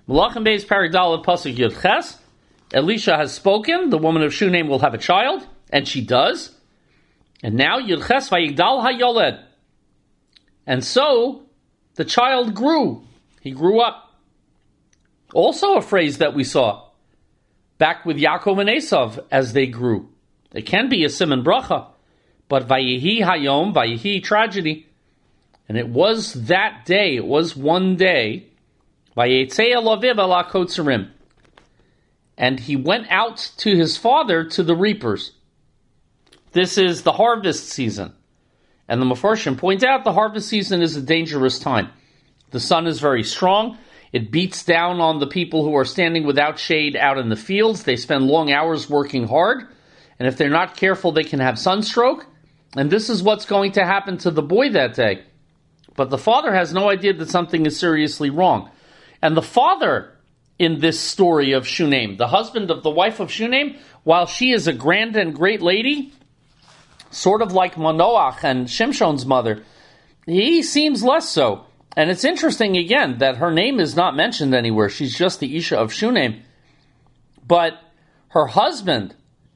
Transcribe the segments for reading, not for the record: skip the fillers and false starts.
Malachim Beis Parak Daled Pasuk Yud Ches. Elisha has spoken. The woman of Shunem will have a child, and she does. And now Yud Ches Vayigdal HaYoled. And so the child grew. He grew up. Also a phrase that we saw back with Yaakov and Esav as they grew. It can be a siman bracha, but Vayehi Hayom, Vayehi tragedy. And it was that day, it was one day, Vayetzei Elaviv ala Kotzerim. And he went out to his father to the reapers. This is the harvest season. And the Mefarshim point out the harvest season is a dangerous time. The sun is very strong. It beats down on the people who are standing without shade out in the fields. They spend long hours working hard. And if they're not careful, they can have sunstroke. And this is what's going to happen to the boy that day. But the father has no idea that something is seriously wrong. And the father in this story of Shunem, the husband of the wife of Shunem, while she is a grand and great lady, sort of like Manoach and Shimshon's mother, he seems less so. And it's interesting, again, that her name is not mentioned anywhere. She's just the Isha of Shunem. But her husband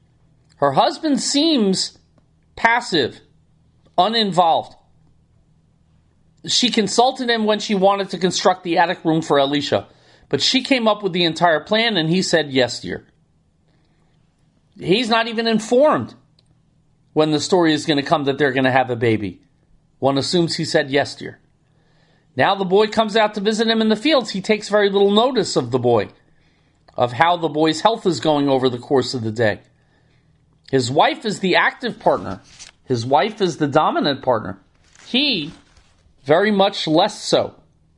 seems passive, uninvolved. She consulted him when she wanted to construct the attic room for Elisha. But she came up with the entire plan, and he said, yes, dear. He's not even informed when the story is going to come that they're going to have a baby. One assumes he said, yes, dear. Now the boy comes out to visit him in the fields. He takes very little notice of the boy, of how the boy's health is going over the course of the day. His wife is the active partner. His wife is the dominant partner. He, very much less so.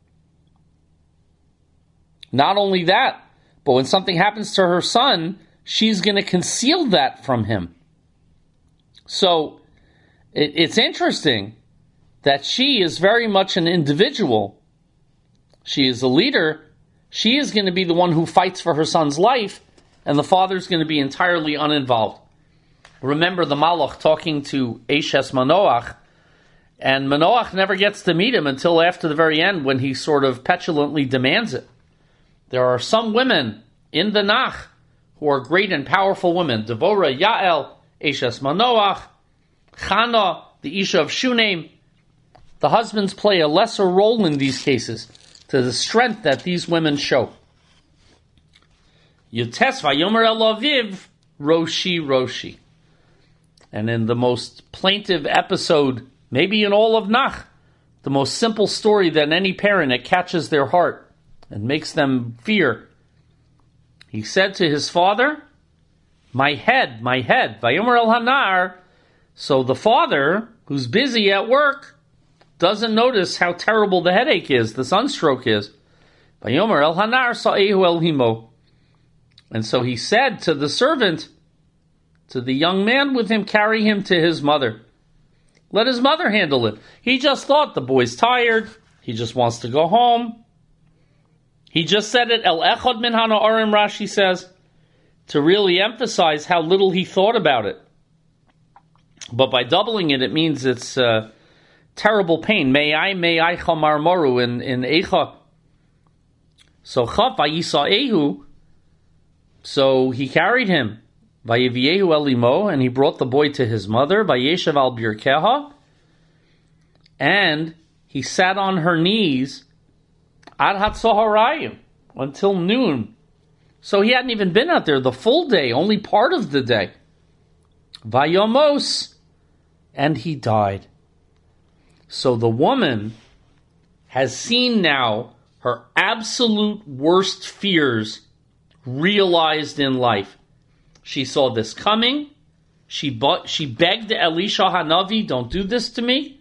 Not only that, but when something happens to her son, she's going to conceal that from him. So, it's interesting that she is very much an individual. She is a leader. She is going to be the one who fights for her son's life, and the father's going to be entirely uninvolved. Remember the Malach talking to Eshes Manoach, and Manoach never gets to meet him until after the very end when he sort of petulantly demands it. There are some women in the Nach who are great and powerful women. Devorah, Yael, Eshes Manoach, Chana, the Isha of Shunem. The husbands play a lesser role in these cases to the strength that these women show. Yutes vayomer el aviv, Roshi, Roshi. And in the most plaintive episode, maybe in all of Nach, the most simple story that any parent, it catches their heart and makes them fear. He said to his father, my head, vayomer el hanar. So the father, who's busy at work, doesn't notice how terrible the headache is, the sunstroke is. Vayomer el hanar sa'ehu el himo. And so he said to the servant, to the young man with him, carry him to his mother. Let his mother handle it. He just thought the boy's tired. He just wants to go home. He just said it, El echad min hana'arim, Rashi says, to really emphasize how little he thought about it. But by doubling it, it means it's terrible pain. May I chamar moru in Eicha. So Chav vayisa'ehu, so he carried him. Vayiviehu elimo, and he brought the boy to his mother. Vayeshev al birkeha, and he sat on her knees ad hatzoharayim, until noon. So he hadn't even been out there the full day, only part of the day. Vayomos, and he died. So the woman has seen now her absolute worst fears realized in life. She saw this coming. She begged Elisha Hanavi, don't do this to me.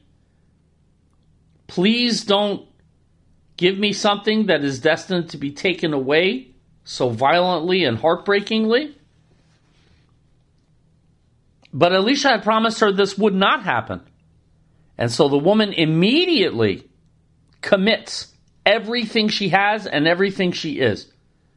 Please don't give me something that is destined to be taken away so violently and heartbreakingly. But Elisha had promised her this would not happen. And so the woman immediately commits everything she has and everything she is.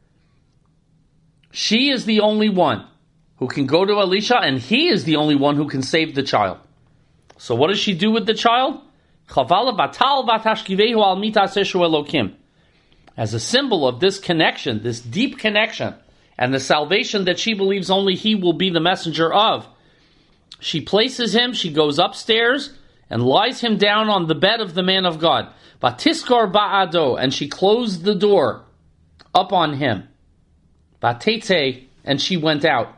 She is the only one who can go to Elisha, and he is the only one who can save the child. So what does she do with the child? as a symbol of this connection, this deep connection, and the salvation that she believes only he will be the messenger of, she places him, she goes upstairs, and lies him down on the bed of the man of God. Batiskor ba'ado, and she closed the door up on him. Batete, and she went out.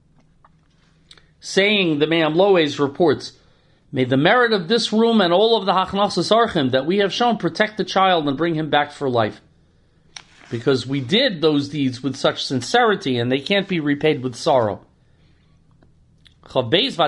Saying, the Me'am Loes reports, may the merit of this room and all of the Hachnasas Archim that we have shown protect the child and bring him back for life. Because we did those deeds with such sincerity, and they can't be repaid with sorrow. And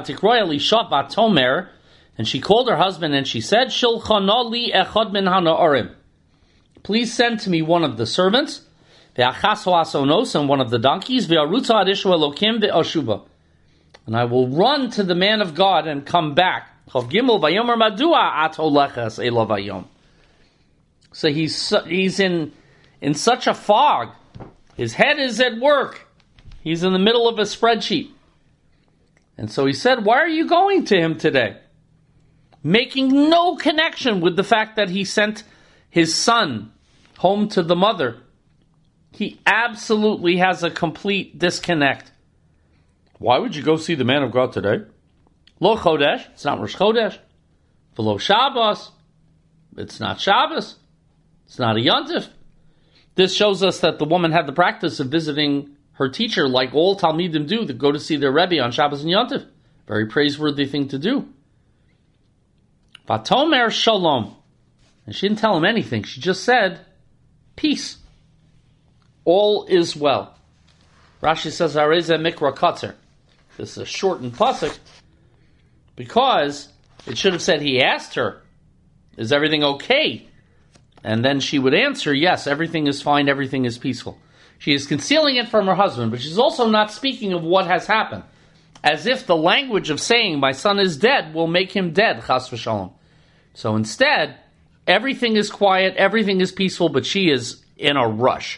she called her husband and she said, Shilchana li echad min hana'arim. Please send to me one of the servants, ve'achaso asonos, and one of the donkeys, ve'arutza adishu elokim ve'ashuba. And I will run to the man of God and come back. Chav Gimel vayomer madua at holeches elav hayom. So he's in such a fog. His head is at work. He's in the middle of a spreadsheet. And so he said, why are you going to him today? Making no connection with the fact that he sent his son home to the mother. He absolutely has a complete disconnect. Why would you go see the man of God today? Lo Chodesh, it's not Rosh Chodesh. V'lo Shabbos, it's not Shabbos. It's not a Yontif. This shows us that the woman had the practice of visiting her teacher, like all Talmidim do, that go to see their Rebbe on Shabbos and Yontif. Very praiseworthy thing to do. Vatomer Shalom. And she didn't tell him anything. She just said, peace. All is well. Rashi says, Areze Mikra Katzer. This is a shortened pasuk because it should have said he asked her, is everything okay? And then she would answer, yes, everything is fine, everything is peaceful. She is concealing it from her husband, but she's also not speaking of what has happened, as if the language of saying, my son is dead, will make him dead, chas v'shalom. So instead, everything is quiet, everything is peaceful, but she is in a rush.